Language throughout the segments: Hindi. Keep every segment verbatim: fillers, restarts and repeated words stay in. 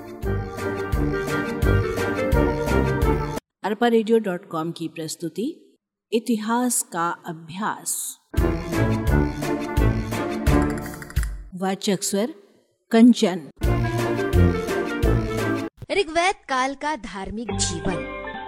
अरपा रेडियो डॉट कॉम की प्रस्तुति इतिहास का अभ्यास। वाचक स्वर कंचन। ऋग्वेद काल का धार्मिक जीवन।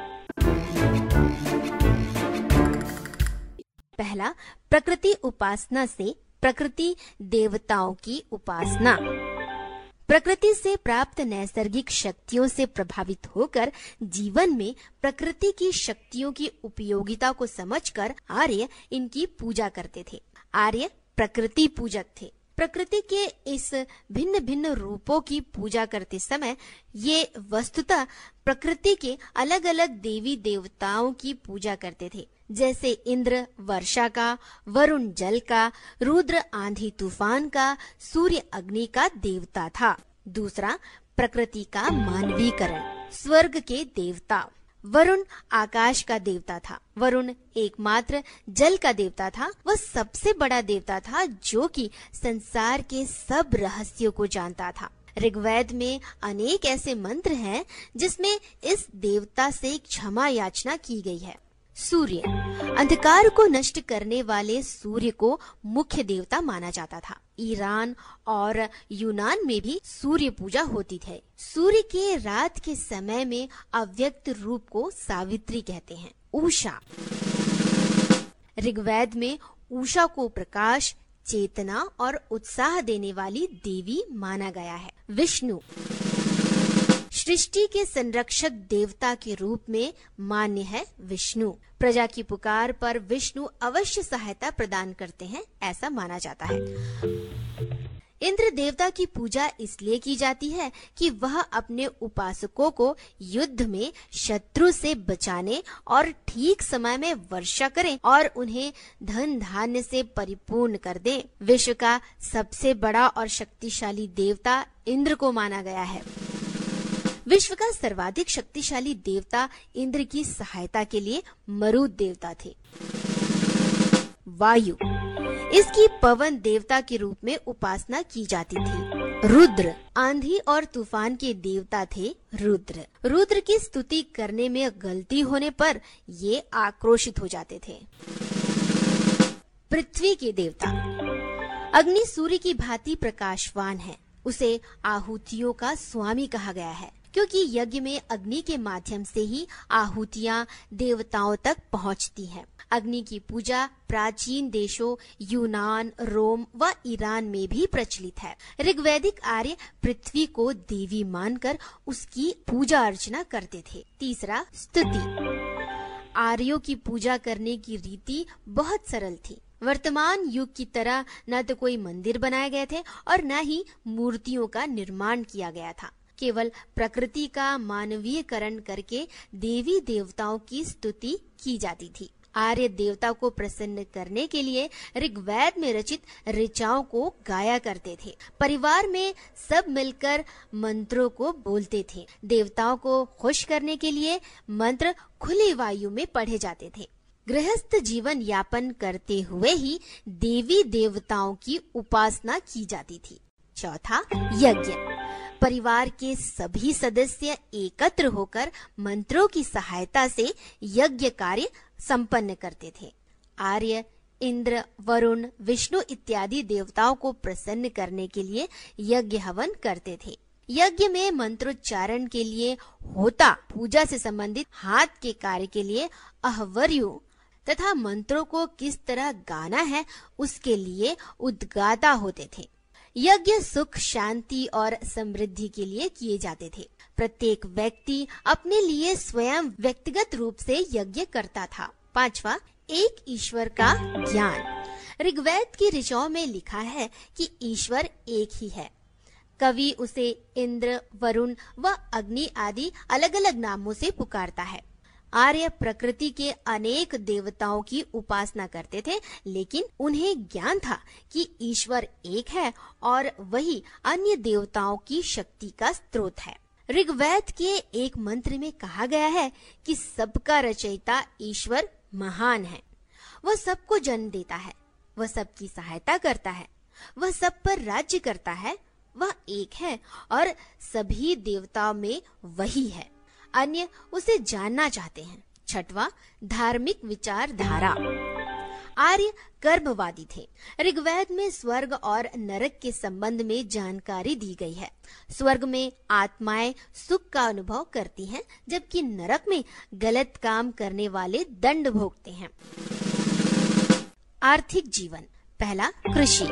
पहला, प्रकृति उपासना से प्रकृति देवताओं की उपासना। प्रकृति से प्राप्त नैसर्गिक शक्तियों से प्रभावित होकर जीवन में प्रकृति की शक्तियों की उपयोगिता को समझकर आर्य इनकी पूजा करते थे। आर्य प्रकृति पूजक थे। प्रकृति के इस भिन्न भिन्न रूपों की पूजा करते समय ये वस्तुतः प्रकृति के अलग अलग देवी देवताओं की पूजा करते थे, जैसे इंद्र वर्षा का, वरुण जल का, रुद्र आंधी तूफान का, सूर्य अग्नि का देवता था। दूसरा, प्रकृति का मानवीकरण। स्वर्ग के देवता। वरुण आकाश का देवता था। वरुण एकमात्र जल का देवता था। वह सबसे बड़ा देवता था जो कि संसार के सब रहस्यों को जानता था। ऋग्वेद में अनेक ऐसे मंत्र हैं जिसमें इस देवता से क्षमा याचना की गई है। सूर्य, अंधकार को नष्ट करने वाले सूर्य को मुख्य देवता माना जाता था। ईरान और यूनान में भी सूर्य पूजा होती थी। सूर्य के रात के समय में अव्यक्त रूप को सावित्री कहते हैं। उषा, ऋग्वेद में उषा को प्रकाश, चेतना और उत्साह देने वाली देवी माना गया है। विष्णु, सृष्टि के संरक्षक देवता के रूप में मान्य है विष्णु। प्रजा की पुकार पर विष्णु अवश्य सहायता प्रदान करते हैं, ऐसा माना जाता है। इंद्र देवता की पूजा इसलिए की जाती है कि वह अपने उपासकों को युद्ध में शत्रु से बचाने और ठीक समय में वर्षा करें और उन्हें धन धान्य से परिपूर्ण कर दें। विश्व का सबसे बड़ा और शक्तिशाली देवता इंद्र को माना गया है। विश्व का सर्वाधिक शक्तिशाली देवता इंद्र की सहायता के लिए मरुत देवता थे। वायु, इसकी पवन देवता के रूप में उपासना की जाती थी। रुद्र, आंधी और तूफान के देवता थे रुद्र। रुद्र की स्तुति करने में गलती होने पर ये आक्रोशित हो जाते थे। पृथ्वी के देवता। अग्नि सूर्य की भांति प्रकाशवान है। उसे आहुतियों का स्वामी कहा गया है, क्योंकि यज्ञ में अग्नि के माध्यम से ही आहुतियां देवताओं तक पहुंचती हैं। अग्नि की पूजा प्राचीन देशों यूनान, रोम व ईरान में भी प्रचलित है। ऋग्वैदिक आर्य पृथ्वी को देवी मानकर उसकी पूजा अर्चना करते थे। तीसरा, स्तुति। आर्यों की पूजा करने की रीति बहुत सरल थी। वर्तमान युग की तरह न तो कोई मंदिर बनाए गए थे और न ही मूर्तियों का निर्माण किया गया था। केवल प्रकृति का मानवीयकरण करके देवी देवताओं की स्तुति की जाती थी। आर्य देवता को प्रसन्न करने के लिए ऋग्वेद में रचित ऋचाओं को गाया करते थे। परिवार में सब मिलकर मंत्रों को बोलते थे। देवताओं को खुश करने के लिए मंत्र खुली वायु में पढ़े जाते थे। गृहस्थ जीवन यापन करते हुए ही देवी देवताओं की उपासना की जाती थी। चौथा, यज्ञ। परिवार के सभी सदस्य एकत्र होकर मंत्रों की सहायता से यज्ञ कार्य संपन्न करते थे। आर्य इंद्र, वरुण, विष्णु इत्यादि देवताओं को प्रसन्न करने के लिए यज्ञ हवन करते थे। यज्ञ में मंत्रोच्चारण के लिए होता, पूजा से संबंधित हाथ के कार्य के लिए अहवर्यु तथा मंत्रों को किस तरह गाना है उसके लिए उद्गाता होते थे। यज्ञ सुख, शांति और समृद्धि के लिए किए जाते थे। प्रत्येक व्यक्ति अपने लिए स्वयं व्यक्तिगत रूप से यज्ञ करता था। पांचवा, एक ईश्वर का ज्ञान। ऋग्वेद की ऋचाओं में लिखा है कि ईश्वर एक ही है। कवि उसे इंद्र, वरुण व अग्नि आदि अलग अलग नामों से पुकारता है। आर्य प्रकृति के अनेक देवताओं की उपासना करते थे, लेकिन उन्हें ज्ञान था कि ईश्वर एक है और वही अन्य देवताओं की शक्ति का स्रोत है। ऋग्वेद के एक मंत्र में कहा गया है कि सबका रचयिता ईश्वर महान है। वह सबको जन्म देता है, वह सबकी सहायता करता है, वह सब पर राज्य करता है, वह एक है और सभी देवताओं में वही है। अन्य उसे जानना चाहते हैं। छठवां, धार्मिक विचारधारा। आर्य गर्भवादी थे। ऋग्वेद में स्वर्ग और नरक के संबंध में जानकारी दी गई है। स्वर्ग में आत्माएं सुख का अनुभव करती हैं, जबकि नरक में गलत काम करने वाले दंड भोगते हैं। आर्थिक जीवन। पहला, कृषि।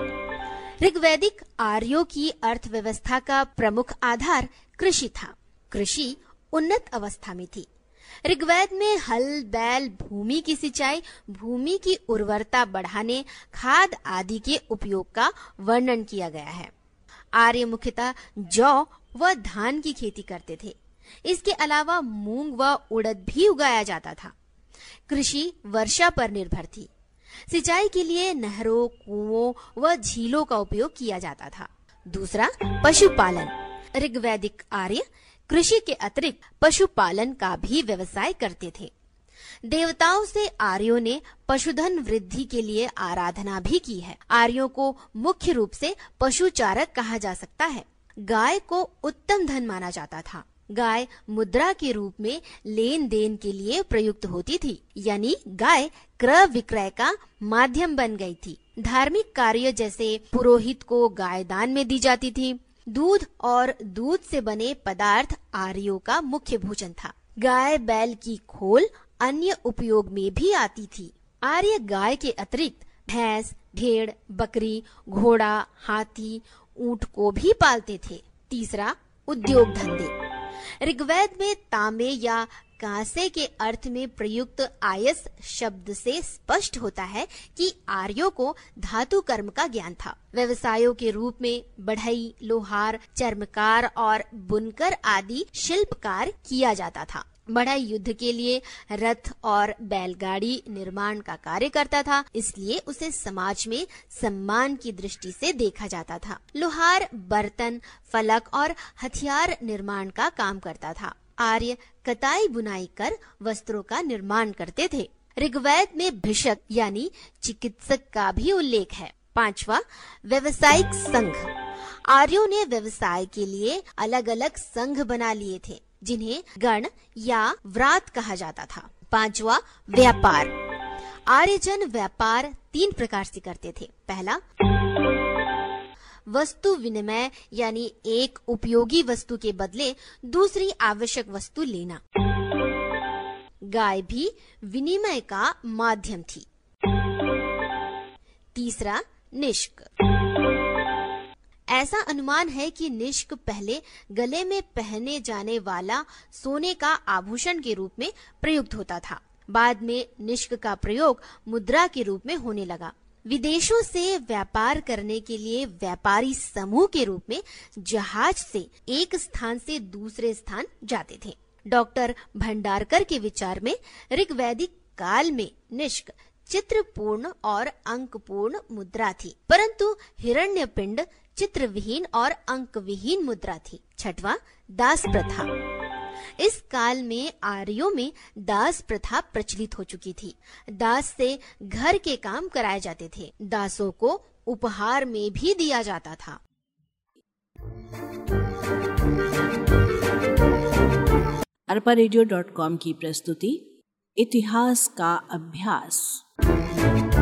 ऋग्वैदिक आर्यों की अर्थव्यवस्था का प्रमुख आधार कृषि था। कृषि उन्नत अवस्था में थी। ऋग्वेद में हल, बैल, भूमि की सिंचाई, भूमि की उर्वरता बढ़ाने, खाद आदि के उपयोग का वर्णन किया गया है। आर्य मुख्यतः जौ व धान की खेती करते थे। इसके अलावा मूंग व उड़द भी उगाया जाता था। कृषि वर्षा पर निर्भर थी। सिंचाई के लिए नहरों, कुओं व झीलों का उपयोग किया जाता था। दूसरा, पशुपालन। ऋग्वैदिक आर्य कृषि के अतिरिक्त पशुपालन का भी व्यवसाय करते थे। देवताओं से आर्यों ने पशुधन वृद्धि के लिए आराधना भी की है। आर्यों को मुख्य रूप से पशुचारक कहा जा सकता है। गाय को उत्तम धन माना जाता था। गाय मुद्रा के रूप में लेन देन के लिए प्रयुक्त होती थी, यानी गाय क्रय विक्रय का माध्यम बन गई थी। धार्मिक कार्य जैसे पुरोहित को गाय दान में दी जाती थी। दूध और दूध से बने पदार्थ आर्यों का मुख्य भोजन था। गाय बैल की खोल अन्य उपयोग में भी आती थी। आर्य गाय के अतिरिक्त भैंस, भेड़, बकरी, घोड़ा, हाथी, ऊंट को भी पालते थे। तीसरा, उद्योग धंधे। ऋग्वेद में तांबे या कांसे के अर्थ में प्रयुक्त आयस शब्द से स्पष्ट होता है कि आर्यों को धातु कर्म का ज्ञान था। व्यवसायों के रूप में बढ़ई, लोहार, चर्मकार और बुनकर आदि शिल्पकार किया जाता था। बढ़ई युद्ध के लिए रथ और बैलगाड़ी निर्माण का कार्य करता था, इसलिए उसे समाज में सम्मान की दृष्टि से देखा जाता था। लोहार बर्तन, फलक और हथियार निर्माण का काम करता था। आर्य कताई बुनाई कर वस्त्रों का निर्माण करते थे। ऋग्वेद में भिषक यानी चिकित्सक का भी उल्लेख है। पांचवा, व्यवसायिक संघ। आर्यों ने व्यवसाय के लिए अलग अलग संघ बना लिए थे, जिन्हें गण या व्रात कहा जाता था। पांचवा, व्यापार। आर्यजन व्यापार तीन प्रकार से करते थे। पहला, वस्तु विनिमय यानी एक उपयोगी वस्तु के बदले दूसरी आवश्यक वस्तु लेना। गाय भी विनिमय का माध्यम थी। तीसरा, निष्क। ऐसा अनुमान है कि निष्क पहले गले में पहने जाने वाला सोने का आभूषण के रूप में प्रयुक्त होता था। बाद में निष्क का प्रयोग मुद्रा के रूप में होने लगा। विदेशों से व्यापार करने के लिए व्यापारी समूह के रूप में जहाज से एक स्थान से दूसरे स्थान जाते थे। डॉक्टर भंडारकर के विचार में ऋग्वैदिक काल में निष्क चित्रपूर्ण और अंकपूर्ण मुद्रा थी, परंतु हिरण्यपिंड चित्रविहीन और अंकविहीन मुद्रा थी। छठवां, दास प्रथा। इस काल में आर्यों में दास प्रथा प्रचलित हो चुकी थी। दास से घर के काम कराए जाते थे। दासों को उपहार में भी दिया जाता था। अरपा रेडियो डॉट कॉम की प्रस्तुति इतिहास का अभ्यास।